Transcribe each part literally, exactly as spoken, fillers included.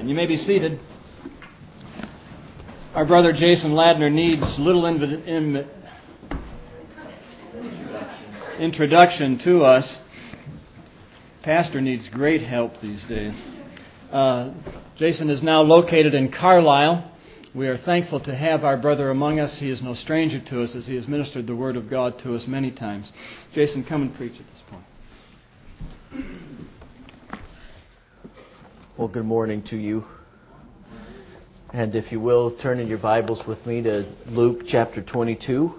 Amen. You may be seated. Our brother Jason Ladner needs little inv- in- introduction to us. Pastor needs great help these days. Uh, Jason is now located in Carlisle. We are thankful to have our brother among us. He is no stranger to us as he has ministered the Word of God to us many times. Jason, come and preach at this point. Well, good morning to you. And if you will, turn in your Bibles with me to Luke chapter twenty-two.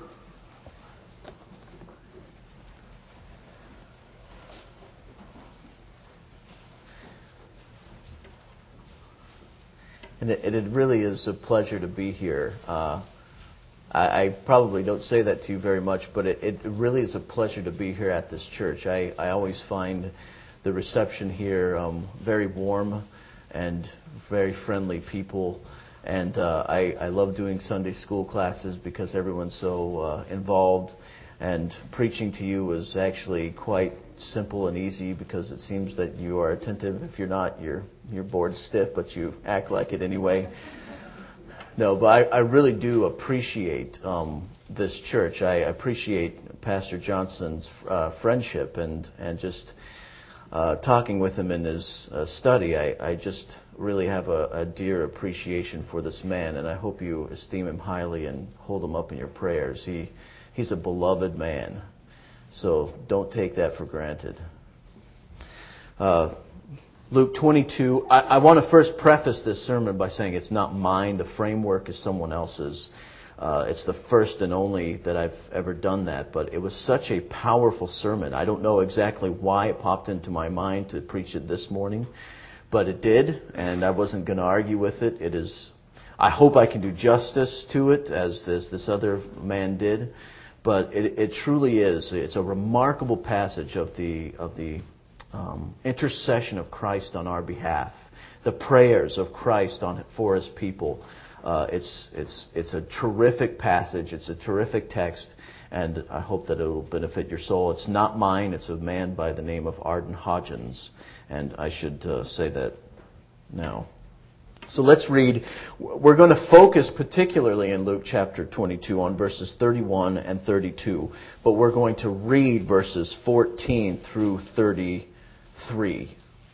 And it, it really is a pleasure to be here. Uh, I, I probably don't say that to you very much, but it, it really is a pleasure to be here at this church. I, I always find the reception here um, very warm and very friendly people. And uh, I, I love doing Sunday school classes because everyone's so uh, involved. And preaching to you is actually quite simple and easy because it seems that you are attentive. If you're not, you're you're bored stiff, but you act like it anyway. No, but I, I really do appreciate um, this church. I appreciate Pastor Johnson's uh, friendship and, and just uh, talking with him in his uh, study. I, I just really have a, a dear appreciation for this man, and I hope you esteem him highly and hold him up in your prayers. He He's a beloved man, so don't take that for granted. Uh, Luke twenty-two, I, I want to first preface this sermon by saying it's not mine. The framework is someone else's. Uh, it's the first and only that I've ever done that, but it was such a powerful sermon. I don't know exactly why it popped into my mind to preach it this morning, but it did, and I wasn't going to argue with it. It is. I hope I can do justice to it, as this, this other man did, but it, it truly is. It's a remarkable passage of the of the um, intercession of Christ on our behalf, the prayers of Christ on for His people. Uh, it's it's it's a terrific passage. It's a terrific text, and I hope that it will benefit your soul. It's not mine. It's a man by the name of Arden Hodgins, and I should uh, say that now. So let's read. We're going to focus particularly in Luke chapter twenty-two on verses thirty-one and thirty-two, but we're going to read verses fourteen through thirty-three.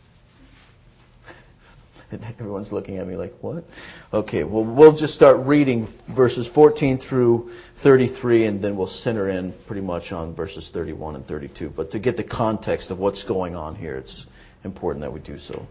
Everyone's looking at me like, what? Okay, well, we'll just start reading verses fourteen through thirty-three, and then we'll center in pretty much on verses thirty-one and thirty-two. But to get the context of what's going on here, it's important that we do so.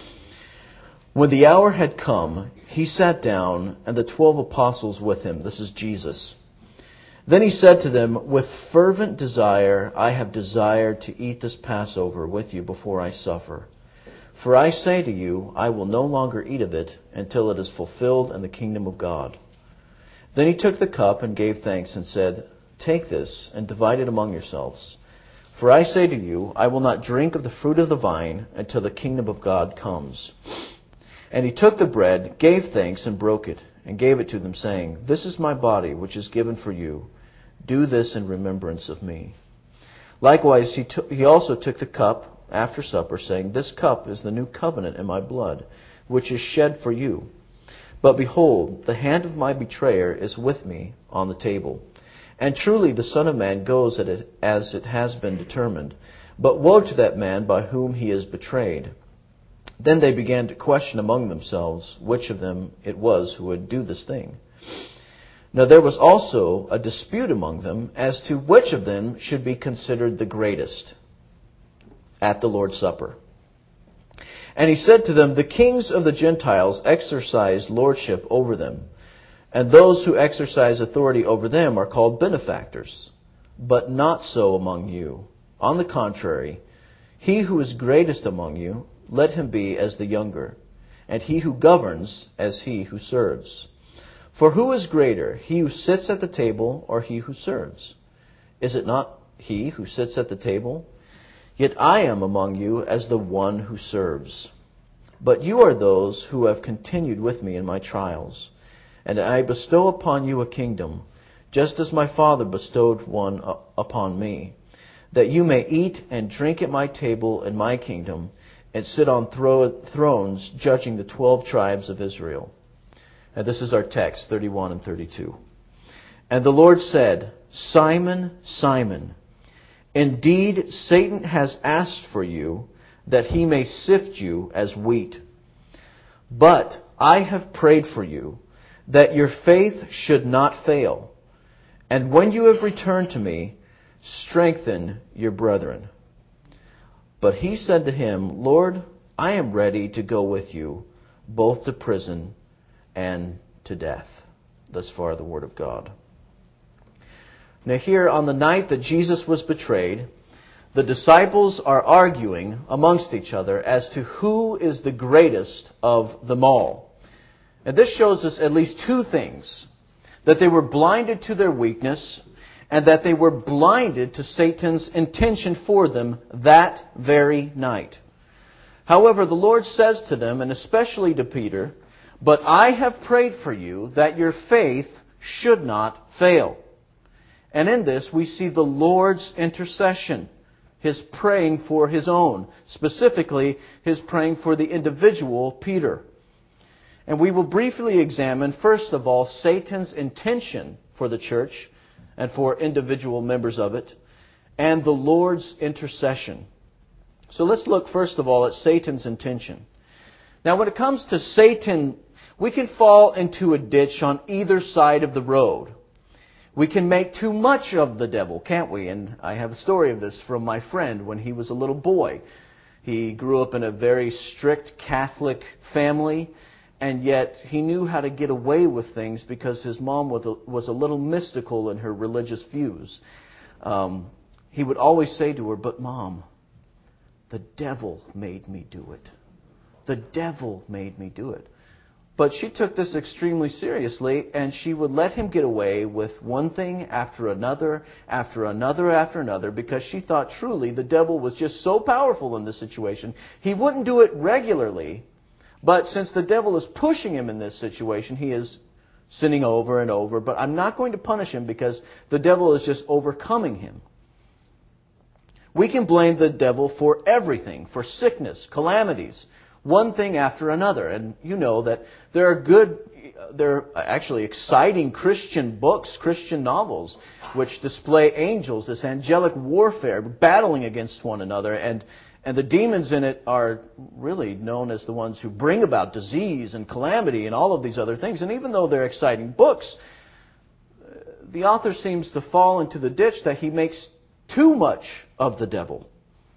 When the hour had come, he sat down, and the twelve apostles with him. This is Jesus. Then he said to them, "With fervent desire I have desired to eat this Passover with you before I suffer. For I say to you, I will no longer eat of it until it is fulfilled in the kingdom of God." Then he took the cup and gave thanks and said, "Take this and divide it among yourselves. For I say to you, I will not drink of the fruit of the vine until the kingdom of God comes." And he took the bread, gave thanks, and broke it, and gave it to them, saying, "This is my body, which is given for you. Do this in remembrance of me." Likewise, he, took, he also took the cup after supper, saying, "This cup is the new covenant in my blood, which is shed for you. But behold, the hand of my betrayer is with me on the table. And truly the Son of Man goes at it as it has been determined. But woe to that man by whom he is betrayed." Then they began to question among themselves which of them it was who would do this thing. Now there was also a dispute among them as to which of them should be considered the greatest at the Lord's Supper. And he said to them, "The kings of the Gentiles exercise lordship over them, and those who exercise authority over them are called benefactors. But not so among you. On the contrary, he who is greatest among you, let him be as the younger, and he who governs as he who serves. For who is greater, he who sits at the table or he who serves? Is it not he who sits at the table? Yet I am among you as the one who serves. But you are those who have continued with me in my trials, and I bestow upon you a kingdom, just as my Father bestowed one upon me, that you may eat and drink at my table in my kingdom, and sit on thro- thrones judging the twelve tribes of Israel. And this is our text, thirty-one and thirty-two. And the Lord said, Simon, Simon, indeed Satan has asked for you that he may sift you as wheat. But I have prayed for you that your faith should not fail. And when you have returned to me, strengthen your brethren. But he said to him, Lord, I am ready to go with you, both to prison and to death. Thus far the word of God. Now here, on the night that Jesus was betrayed, the disciples are arguing amongst each other as to who is the greatest of them all. And this shows us at least two things. That they were blinded to their weakness, and that they were blinded to Satan's intention for them that very night. However, the Lord says to them, and especially to Peter, But I have prayed for you that your faith should not fail. And in this we see the Lord's intercession, His praying for His own, specifically His praying for the individual Peter. And we will briefly examine, first of all, Satan's intention for the church and for individual members of it, and the Lord's intercession. So let's look first of all at Satan's intention. Now when it comes to Satan, we can fall into a ditch on either side of the road. We can make too much of the devil, can't we? And I have a story of this from my friend when he was a little boy. He grew up in a very strict Catholic family, and yet he knew how to get away with things because his mom was a, was a little mystical in her religious views. Um, he would always say to her, "But Mom, the devil made me do it. The devil made me do it." But she took this extremely seriously, and she would let him get away with one thing after another, after another, after another, because she thought truly the devil was just so powerful in this situation. He wouldn't do it regularly, but since the devil is pushing him in this situation, he is sinning over and over. But I'm not going to punish him because the devil is just overcoming him. We can blame the devil for everything, for sickness, calamities, one thing after another. And you know that there are good, there are actually exciting Christian books, Christian novels, which display angels, this angelic warfare, battling against one another. And, and the demons in it are really known as the ones who bring about disease and calamity and all of these other things. And even though they're exciting books, the author seems to fall into the ditch that he makes too much of the devil.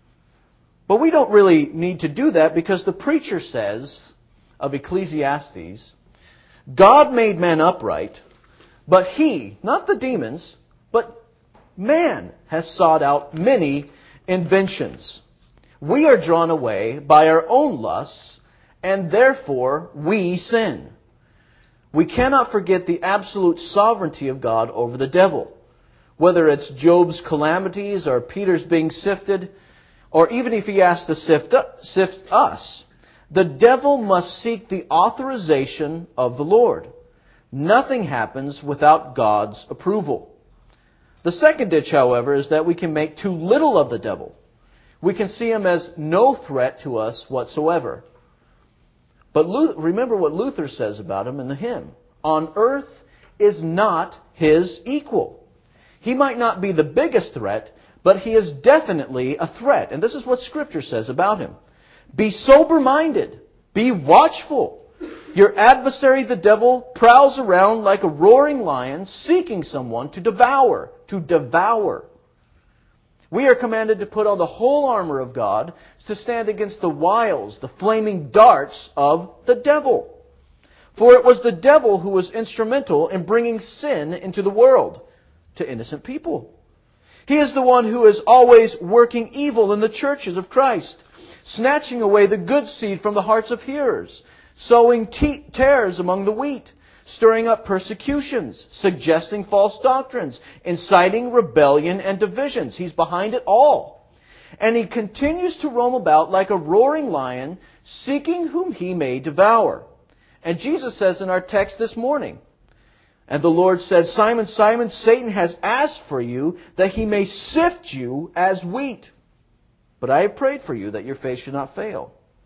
But we don't really need to do that because the preacher says of Ecclesiastes, God made man upright, but he, not the demons, but man has sought out many inventions. We are drawn away by our own lusts, and therefore we sin. We cannot forget the absolute sovereignty of God over the devil. Whether it's Job's calamities or Peter's being sifted, or even if he has to sift, sift us, the devil must seek the authorization of the Lord. Nothing happens without God's approval. The second ditch, however, is that we can make too little of the devil. We can see him as no threat to us whatsoever. But Luther, remember what Luther says about him in the hymn. On earth is not his equal. He might not be the biggest threat, but he is definitely a threat. And this is what Scripture says about him. Be sober-minded. Be watchful. Your adversary, the devil, prowls around like a roaring lion, seeking someone to devour. To devour. We are commanded to put on the whole armor of God to stand against the wiles, the flaming darts of the devil. For it was the devil who was instrumental in bringing sin into the world to innocent people. He is the one who is always working evil in the churches of Christ, snatching away the good seed from the hearts of hearers, sowing te- tares among the wheat, stirring up persecutions, suggesting false doctrines, inciting rebellion and divisions. He's behind it all. And he continues to roam about like a roaring lion, seeking whom he may devour. And Jesus says in our text this morning, and the Lord said, Simon, Simon, Satan has asked for you that he may sift you as wheat. But I have prayed for you that your faith should not fail.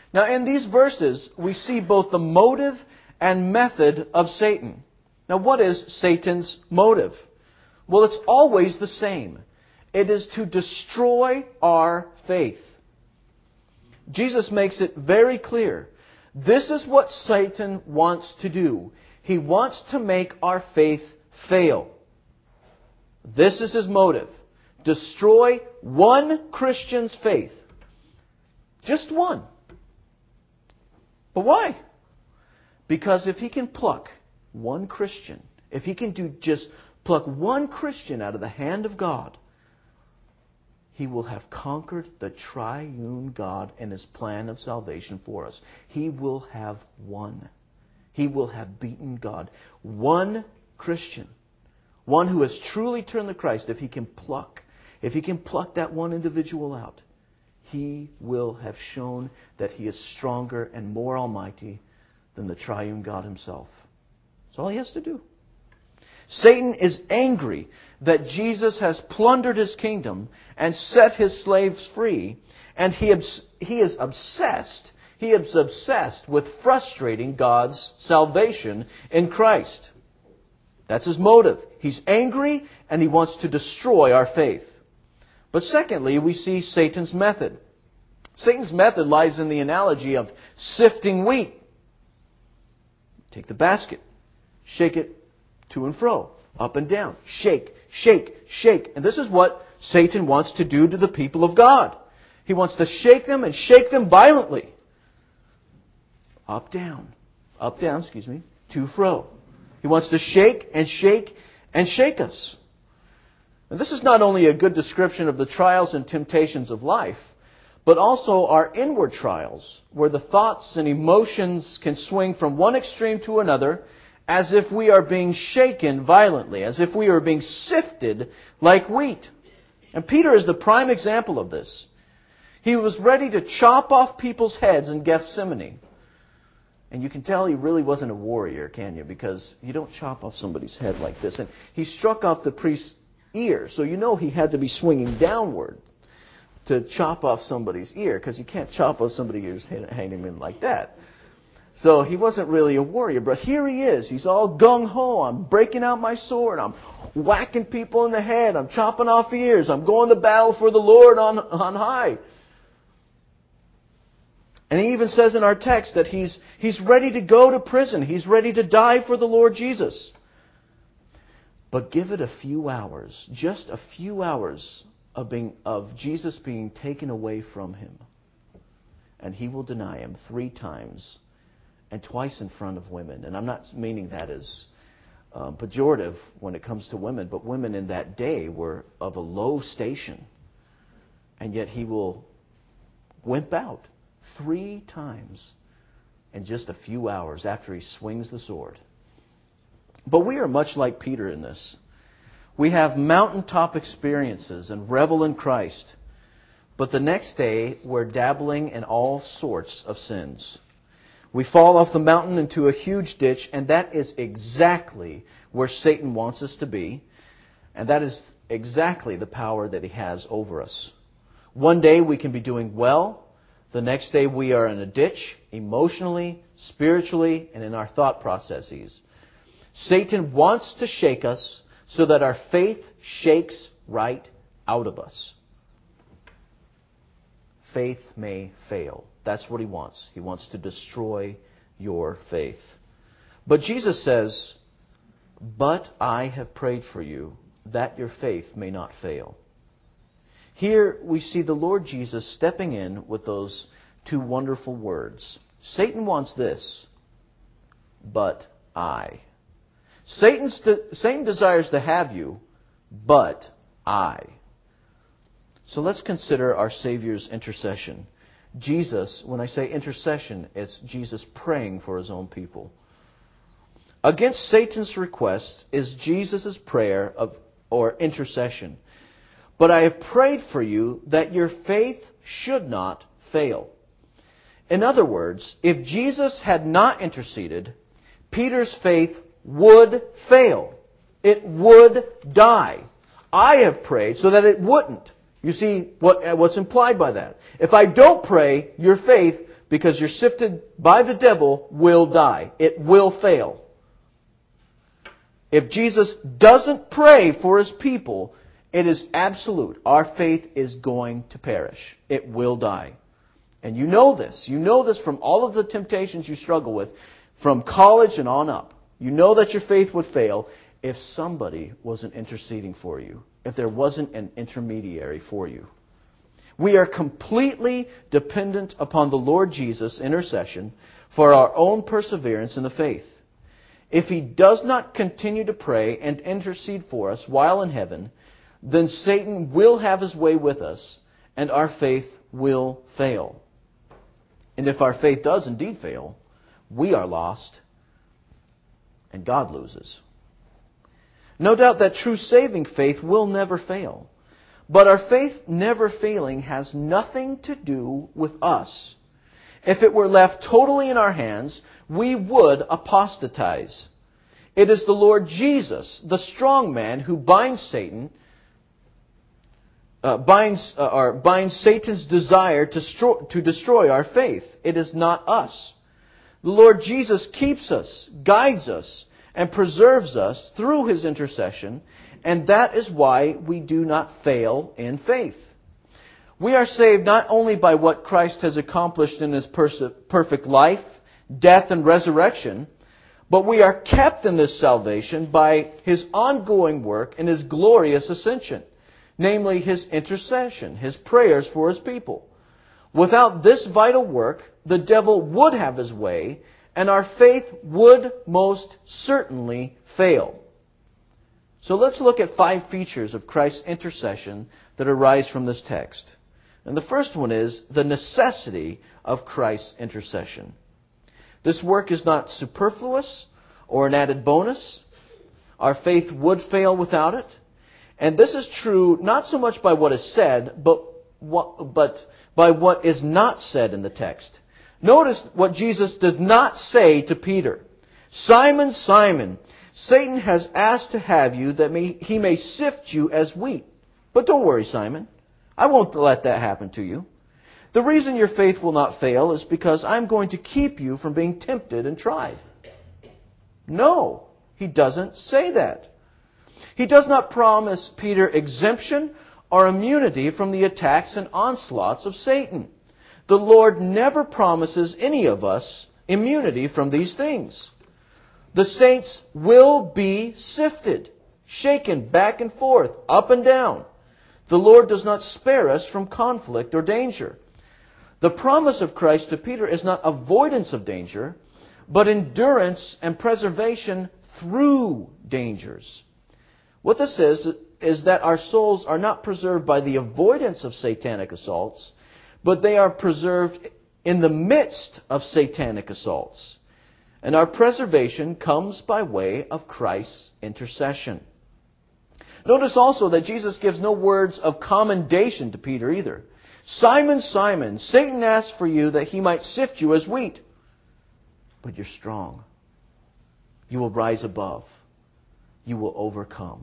Now, in these verses, we see both the motive and method of Satan. Now, what is Satan's motive? Well, it's always the same. It is to destroy our faith. Jesus makes it very clear. This is what Satan wants to do. He wants to make our faith fail. This is his motive. Destroy one Christian's faith. Just one. But why? Because if he can pluck one Christian, if he can do just pluck one Christian out of the hand of God, he will have conquered the triune God and his plan of salvation for us. He will have won. He will have beaten God. One Christian, one who has truly turned to Christ, if he can pluck, if he can pluck that one individual out, he will have shown that he is stronger and more almighty than the triune God himself. That's all he has to do. Satan is angry that Jesus has plundered his kingdom and set his slaves free, and he, he is obsessed, he is obsessed with frustrating God's salvation in Christ. That's his motive. He's angry and he wants to destroy our faith. But secondly, we see Satan's method. Satan's method lies in the analogy of sifting wheat. Take the basket, shake it to and fro, up and down, shake, shake, shake. And this is what Satan wants to do to the people of God. He wants to shake them and shake them violently. Up, down, up, down, excuse me, to, fro. He wants to shake and shake and shake us. And this is not only a good description of the trials and temptations of life, but also our inward trials, where the thoughts and emotions can swing from one extreme to another, as if we are being shaken violently, as if we are being sifted like wheat. And Peter is the prime example of this. He was ready to chop off people's heads in Gethsemane. And you can tell he really wasn't a warrior, can you? Because you don't chop off somebody's head like this. And he struck off the priest's ear, so you know he had to be swinging downward to chop off somebody's ear, because you can't chop off somebody's ears and hang him in like that. So he wasn't really a warrior, but here he is. He's all gung-ho. I'm breaking out my sword. I'm whacking people in the head. I'm chopping off ears. I'm going to battle for the Lord on, on high. And he even says in our text that he's, he's ready to go to prison. He's ready to die for the Lord Jesus. But give it a few hours, just a few hours of being, of Jesus being taken away from him, and he will deny him three times. And twice in front of women. And I'm not meaning that as um, pejorative when it comes to women, but women in that day were of a low station. And yet he will wimp out three times in just a few hours after he swings the sword. But we are much like Peter in this. We have mountaintop experiences and revel in Christ. But the next day, we're dabbling in all sorts of sins. We fall off the mountain into a huge ditch, and that is exactly where Satan wants us to be. And that is exactly the power that he has over us. One day we can be doing well. The next day we are in a ditch, emotionally, spiritually, and in our thought processes. Satan wants to shake us so that our faith shakes right out of us. Faith may fail. That's what he wants. He wants to destroy your faith. But Jesus says, "But I have prayed for you, that your faith may not fail." Here we see the Lord Jesus stepping in with those two wonderful words. Satan wants this, but I. Satan's de- Satan desires to have you, but I. So let's consider our Savior's intercession. Jesus, when I say intercession, it's Jesus praying for his own people. Against Satan's request is Jesus' prayer of or intercession. But I have prayed for you that your faith should not fail. In other words, if Jesus had not interceded, Peter's faith would fail. It would die. I have prayed so that it wouldn't. You see what, what's implied by that. If I don't pray, your faith because you're sifted by the devil, will die. It will fail. If Jesus doesn't pray for His people, it is absolute. Our faith is going to perish. It will die. And you know this. You know this from all of the temptations you struggle with, from college and on up. You know that your faith would fail if somebody wasn't interceding for you, if there wasn't an intermediary for you. We are completely dependent upon the Lord Jesus' intercession for our own perseverance in the faith. If He does not continue to pray and intercede for us while in heaven, then Satan will have his way with us, and our faith will fail. And if our faith does indeed fail, we are lost, and God loses. No doubt that true saving faith will never fail. But our faith never failing has nothing to do with us. If it were left totally in our hands, we would apostatize. It is the Lord Jesus, the strong man, who binds Satan, uh, binds uh, or binds Satan's desire to, stro- to destroy our faith. It is not us. The Lord Jesus keeps us, guides us, and preserves us through His intercession, and that is why we do not fail in faith. We are saved not only by what Christ has accomplished in His pers- perfect life, death, and resurrection, but we are kept in this salvation by His ongoing work in His glorious ascension, namely His intercession, His prayers for His people. Without this vital work, the devil would have his way, and our faith would most certainly fail. So let's look at five features of Christ's intercession that arise from this text. And the first one is the necessity of Christ's intercession. This work is not superfluous or an added bonus. Our faith would fail without it. And this is true not so much by what is said, but what, but by what is not said in the text. Notice what Jesus does not say to Peter. Simon, Simon, Satan has asked to have you that may, he may sift you as wheat. But don't worry, Simon. I won't let that happen to you. The reason your faith will not fail is because I'm going to keep you from being tempted and tried. No, He doesn't say that. He does not promise Peter exemption or immunity from the attacks and onslaughts of Satan. The Lord never promises any of us immunity from these things. The saints will be sifted, shaken back and forth, up and down. The Lord does not spare us from conflict or danger. The promise of Christ to Peter is not avoidance of danger, but endurance and preservation through dangers. What this is, is that our souls are not preserved by the avoidance of satanic assaults, but they are preserved in the midst of satanic assaults. And our preservation comes by way of Christ's intercession. Notice also that Jesus gives no words of commendation to Peter either. Simon, Simon, Satan asked for you that he might sift you as wheat. But you're strong. You will rise above. You will overcome.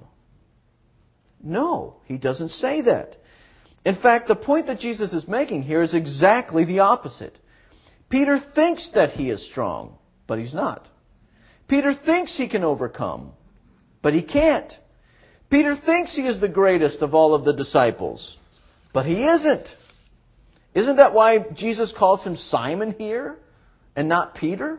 No, He doesn't say that. In fact, the point that Jesus is making here is exactly the opposite. Peter thinks that he is strong, but he's not. Peter thinks he can overcome, but he can't. Peter thinks he is the greatest of all of the disciples, but he isn't. Isn't that why Jesus calls him Simon here and not Peter?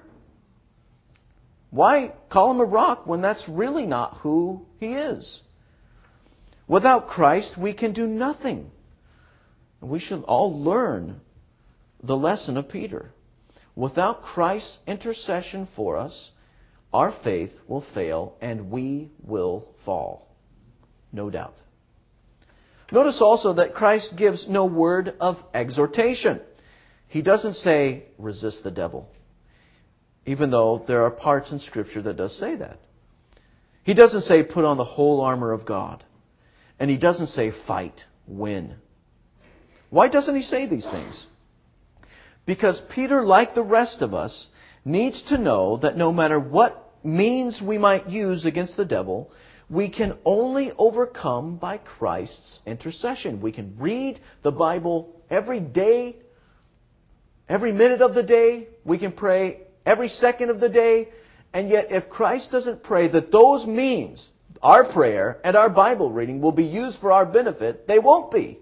Why call him a rock when that's really not who he is? Without Christ, we can do nothing. We should all learn the lesson of Peter. Without Christ's intercession for us, our faith will fail and we will fall. No doubt. Notice also that Christ gives no word of exhortation. He doesn't say, resist the devil, even though there are parts in Scripture that does say that. He doesn't say, put on the whole armor of God. And He doesn't say, fight, win. Why doesn't He say these things? Because Peter, like the rest of us, needs to know that no matter what means we might use against the devil, we can only overcome by Christ's intercession. We can read the Bible every day Every minute of the day, we can pray every second of the day. And yet, if Christ doesn't pray that those means, our prayer and our Bible reading, will be used for our benefit, they won't be.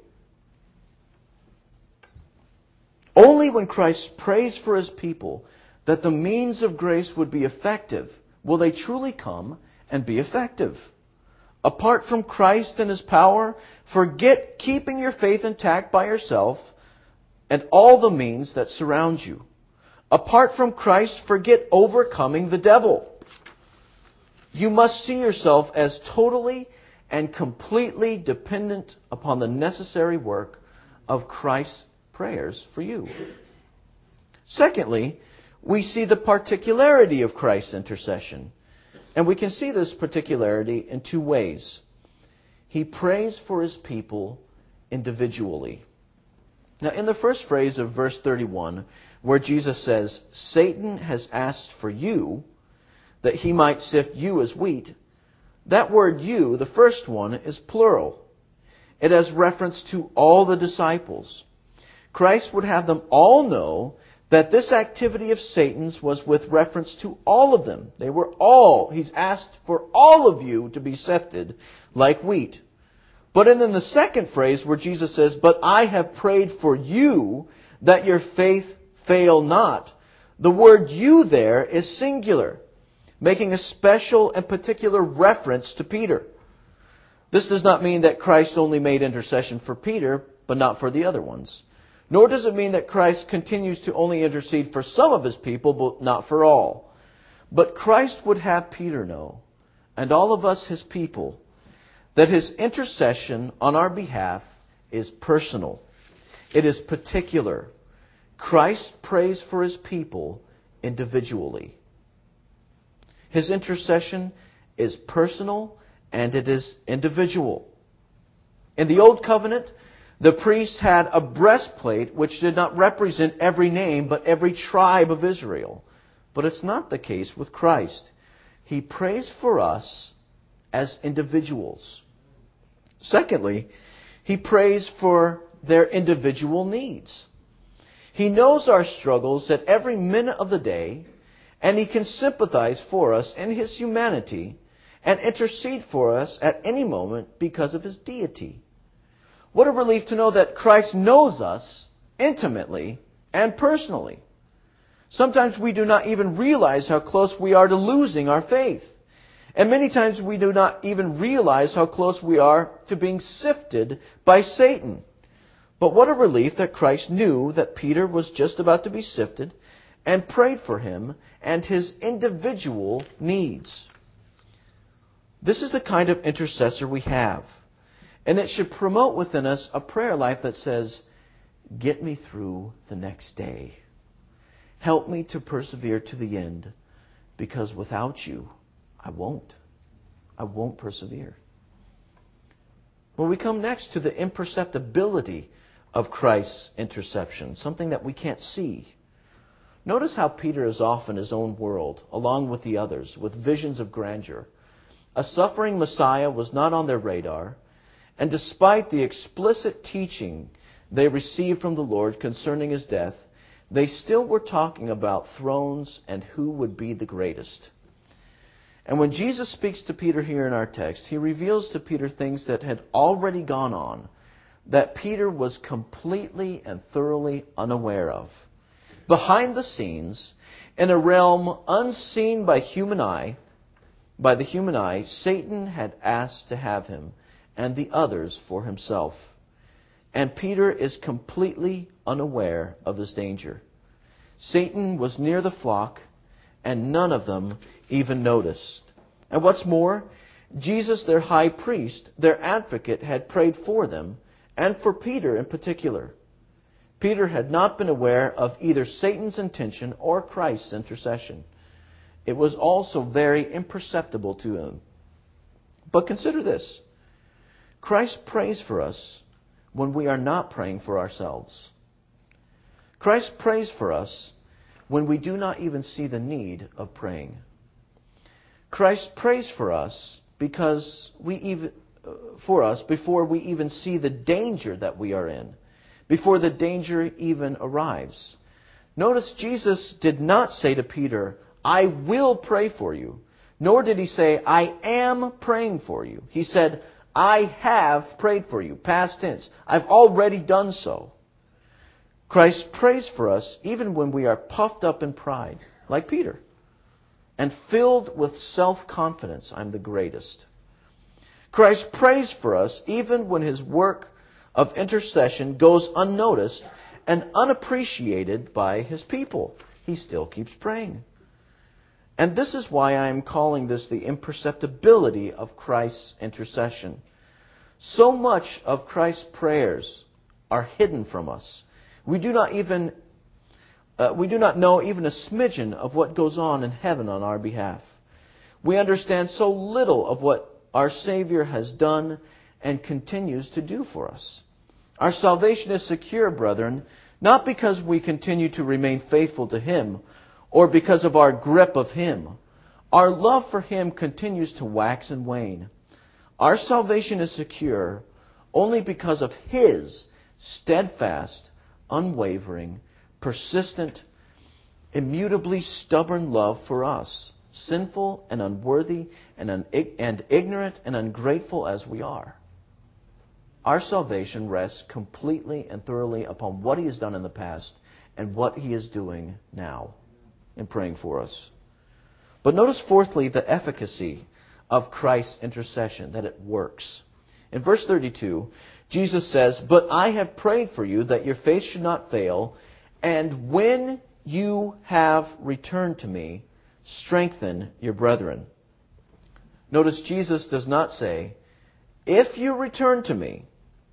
Only when Christ prays for His people that the means of grace would be effective will they truly come and be effective. Apart from Christ and His power, forget keeping your faith intact by yourself and all the means that surround you. Apart from Christ, forget overcoming the devil. You must see yourself as totally and completely dependent upon the necessary work of Christ's prayers for you. Secondly, we see the particularity of Christ's intercession. And we can see this particularity in two ways. He prays for His people individually. Now, in the first phrase of verse thirty-one, where Jesus says, Satan has asked for you, that he might sift you as wheat, that word you, the first one, is plural. It has reference to all the disciples. Christ would have them all know that this activity of Satan's was with reference to all of them. They were all, He's asked for all of you to be sifted like wheat. But in the second phrase where Jesus says, but I have prayed for you that your faith fail not, the word you there is singular, making a special and particular reference to Peter. This does not mean that Christ only made intercession for Peter, but not for the other ones. Nor does it mean that Christ continues to only intercede for some of His people, but not for all. But Christ would have Peter know, and all of us His people, that His intercession on our behalf is personal. It is particular. Christ prays for His people individually. His intercession is personal and it is individual. In the Old Covenant, the priest had a breastplate which did not represent every name but every tribe of Israel. But it's not the case with Christ. He prays for us as individuals. Secondly, He prays for their individual needs. He knows our struggles at every minute of the day, and He can sympathize for us in His humanity and intercede for us at any moment because of His deity. What a relief to know that Christ knows us intimately and personally. Sometimes we do not even realize how close we are to losing our faith. And many times we do not even realize how close we are to being sifted by Satan. But what a relief that Christ knew that Peter was just about to be sifted and prayed for him and his individual needs. This is the kind of intercessor we have. And it should promote within us a prayer life that says, get me through the next day. Help me to persevere to the end, because without you, I won't. I won't persevere. Well, we come next to the imperceptibility of Christ's interception, something that we can't see. Notice how Peter is off in his own world, along with the others, with visions of grandeur. A suffering Messiah was not on their radar, and despite the explicit teaching they received from the Lord concerning His death, they still were talking about thrones and who would be the greatest. And when Jesus speaks to Peter here in our text, He reveals to Peter things that had already gone on, that Peter was completely and thoroughly unaware of. Behind the scenes, in a realm unseen by human eye, by the human eye, Satan had asked to have him and the others for himself. And Peter is completely unaware of this danger. Satan was near the flock, and none of them even noticed. And what's more, Jesus, their high priest, their advocate, had prayed for them, and for Peter in particular. Peter had not been aware of either Satan's intention or Christ's intercession. It was also very imperceptible to him. But consider this. Christ prays for us when we are not praying for ourselves. Christ prays for us when we do not even see the need of praying. Christ prays for us because we even for us before we even see the danger that we are in, before the danger even arrives. Notice Jesus did not say to Peter, I will pray for you. Nor did he say, I am praying for you. He said, I have prayed for you. Past tense. I've already done so. Christ prays for us even when we are puffed up in pride, like Peter, and filled with self-confidence. I'm the greatest. Christ prays for us even when his work of intercession goes unnoticed and unappreciated by his people. He still keeps praying. And this is why I am calling this the imperceptibility of Christ's intercession. So much of Christ's prayers are hidden from us. We do not even uh, we do not know even a smidgen of what goes on in heaven on our behalf. We understand so little of what our Savior has done and continues to do for us. Our salvation is secure, brethren, not because we continue to remain faithful to Him or because of our grip of Him. Our love for Him continues to wax and wane. Our salvation is secure only because of His steadfast, unwavering, persistent, immutably stubborn love for us, sinful and unworthy and, un- and ignorant and ungrateful as we are. Our salvation rests completely and thoroughly upon what He has done in the past and what He is doing now in praying for us. But notice fourthly the efficacy of Christ's intercession, that it works. In verse thirty-two, Jesus says, But I have prayed for you that your faith should not fail, and when you have returned to me, strengthen your brethren. Notice Jesus does not say, if you return to me.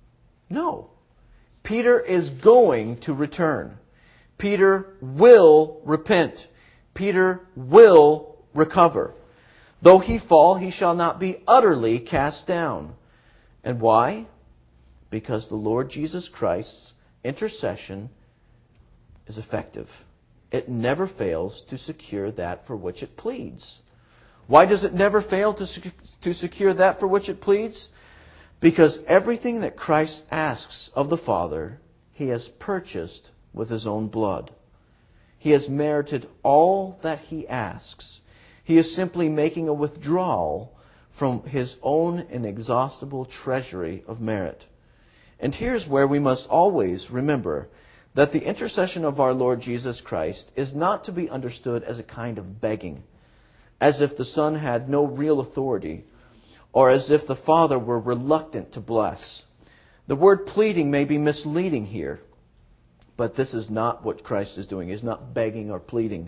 No. Peter is going to return. Peter will repent. Peter will recover. Though he fall, he shall not be utterly cast down. And why? Because the Lord Jesus Christ's intercession is effective. It never fails to secure that for which it pleads. Why does it never fail to, sec- to secure that for which it pleads? Because everything that Christ asks of the Father, He has purchased with His own blood. He has merited all that He asks. He is simply making a withdrawal from His own inexhaustible treasury of merit. And here's where we must always remember that the intercession of our Lord Jesus Christ is not to be understood as a kind of begging, as if the Son had no real authority, or as if the Father were reluctant to bless. The word pleading may be misleading here, but this is not what Christ is doing. He's not begging or pleading.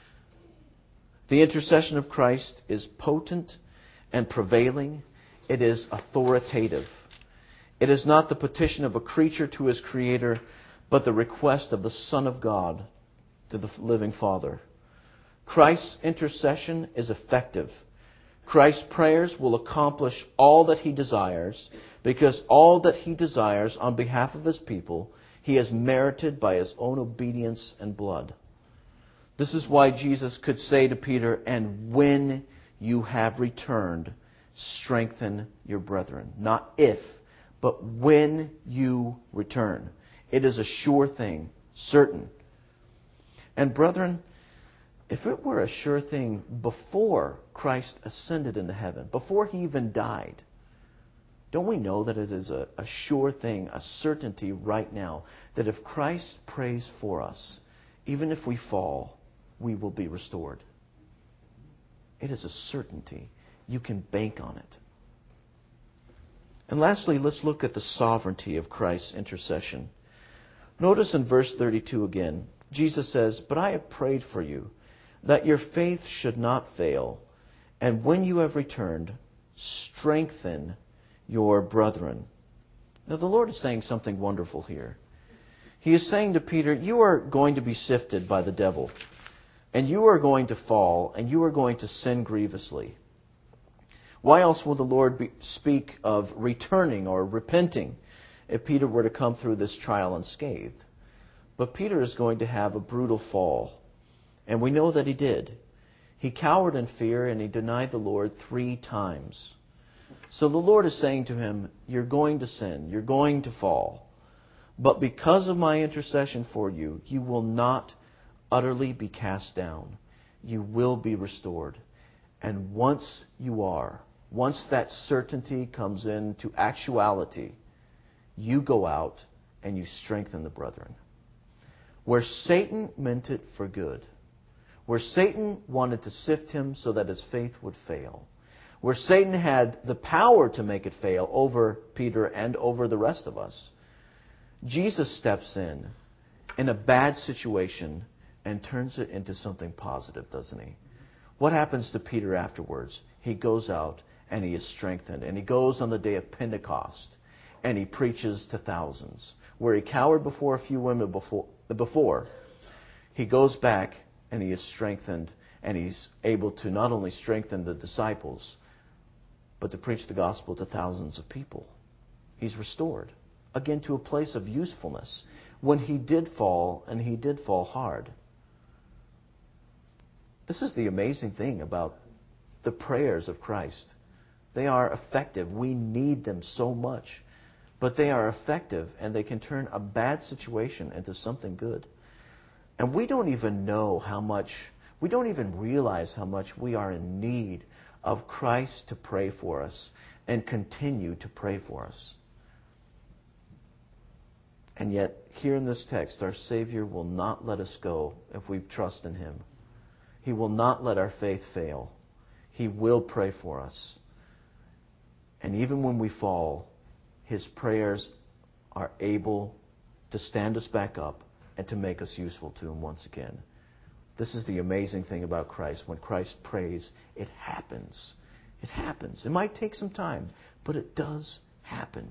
The intercession of Christ is potent and prevailing. It is authoritative. It is not the petition of a creature to his Creator, but the request of the Son of God to the living Father. Christ's intercession is effective. Christ's prayers will accomplish all that He desires, because all that He desires on behalf of His people, He has merited by His own obedience and blood. This is why Jesus could say to Peter, and when you have returned, strengthen your brethren. Not if, but when you return. It is a sure thing, certain. And brethren, if it were a sure thing before Christ ascended into heaven, before He even died, don't we know that it is a, a sure thing, a certainty right now, that if Christ prays for us, even if we fall, we will be restored? It is a certainty. You can bank on it. And lastly, let's look at the sovereignty of Christ's intercession. Notice in verse thirty-two again, Jesus says, But I have prayed for you, that your faith should not fail, and when you have returned, strengthen your brethren. Now the Lord is saying something wonderful here. He is saying to Peter, you are going to be sifted by the devil, and you are going to fall, and you are going to sin grievously. Why else will the Lord be, speak of returning or repenting if Peter were to come through this trial unscathed? But Peter is going to have a brutal fall. And we know that he did. He cowered in fear and he denied the Lord three times. So the Lord is saying to him, you're going to sin, you're going to fall. But because of my intercession for you, you will not utterly be cast down. You will be restored. And once you are, once that certainty comes into actuality, you go out and you strengthen the brethren. Where Satan meant it for good, where Satan wanted to sift him so that his faith would fail, where Satan had the power to make it fail over Peter and over the rest of us, Jesus steps in in a bad situation and turns it into something positive, doesn't he? What happens to Peter afterwards? He goes out and he is strengthened. And he goes on the day of Pentecost and he preaches to thousands. Where he cowered before a few women before, before he goes back and he is strengthened, and he's able to not only strengthen the disciples, but to preach the gospel to thousands of people. He's restored, again, to a place of usefulness when he did fall, and he did fall hard. This is the amazing thing about the prayers of Christ. They are effective. We need them so much. But they are effective, and they can turn a bad situation into something good. And we don't even know how much, we don't even realize how much we are in need of Christ to pray for us and continue to pray for us. And yet, here in this text, our Savior will not let us go if we trust in Him. He will not let our faith fail. He will pray for us. And even when we fall, His prayers are able to stand us back up and to make us useful to Him once again. This is the amazing thing about Christ. When Christ prays, it happens. It happens. It might take some time, but it does happen.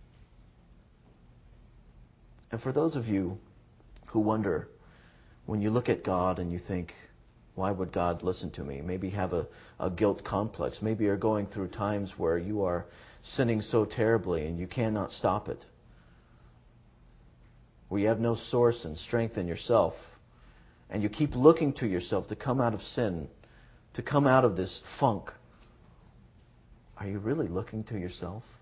And for those of you who wonder, when you look at God and you think, why would God listen to me? Maybe have a, a guilt complex. Maybe you're going through times where you are sinning so terribly and you cannot stop it. Where you have no source and strength in yourself. And you keep looking to yourself to come out of sin, to come out of this funk. Are you really looking to yourself?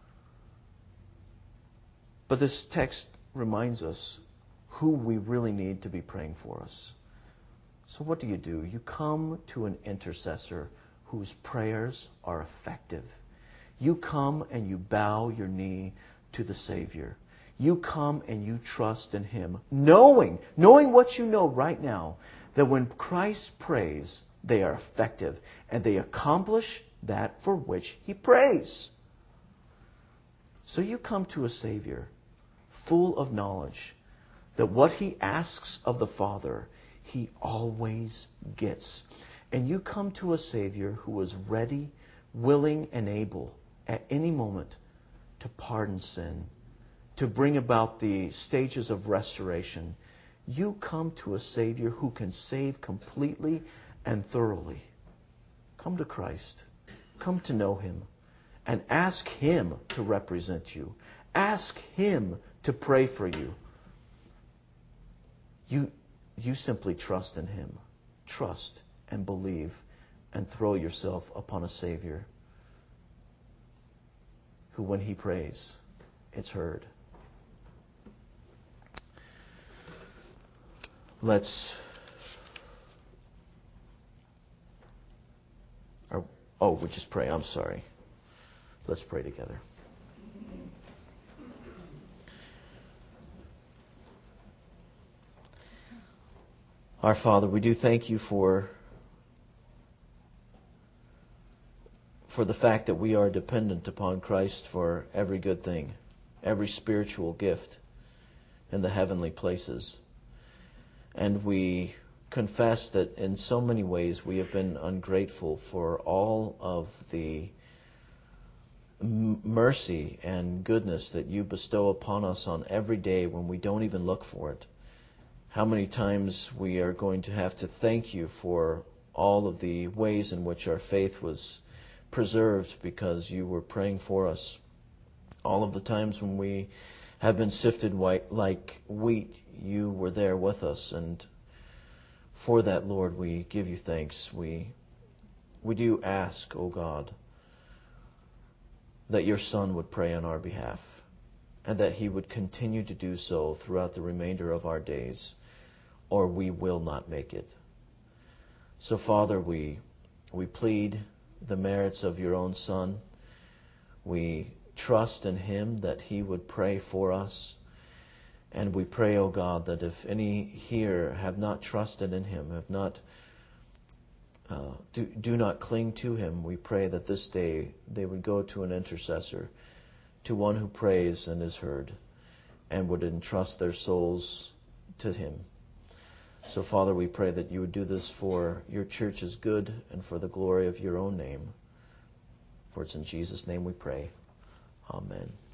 But this text reminds us who we really need to be praying for us. So what do you do? You come to an intercessor whose prayers are effective. You come and you bow your knee to the Savior. You come and you trust in Him, knowing, knowing what you know right now, that when Christ prays, they are effective and they accomplish that for which He prays. So you come to a Savior full of knowledge that what He asks of the Father, He always gets. And you come to a Savior who is ready, willing, and able at any moment to pardon sin, to bring about the stages of restoration. You come to a Savior who can save completely and thoroughly. Come to Christ. Come to know Him. And ask Him to represent you. Ask Him to pray for you. You, you simply trust in Him. Trust and believe and throw yourself upon a Savior who, when He prays, it's heard. Let's, or, oh, we just pray. I'm sorry. Let's pray together. Our Father, we do thank You for, for the fact that we are dependent upon Christ for every good thing, every spiritual gift in the heavenly places. And we confess that in so many ways we have been ungrateful for all of the m- mercy and goodness that You bestow upon us on every day when we don't even look for it. How many times we are going to have to thank You for all of the ways in which our faith was preserved because You were praying for us. All of the times when we have been sifted white like wheat, You were there with us, and for that, Lord, we give You thanks. We we do ask, O God, that Your Son would pray on our behalf, and that He would continue to do so throughout the remainder of our days. or we will not make it. So, Father, we we plead the merits of your own Son. We trust in him that he would pray for us. And we pray, O God, that if any here have not trusted in him, have not uh, do, do not cling to him, we pray that this day they would go to an intercessor, to one who prays and is heard, and would entrust their souls to him. So, Father, we pray that you would do this for your church's good and for the glory of your own name. For it's in Jesus' name we pray. Amen.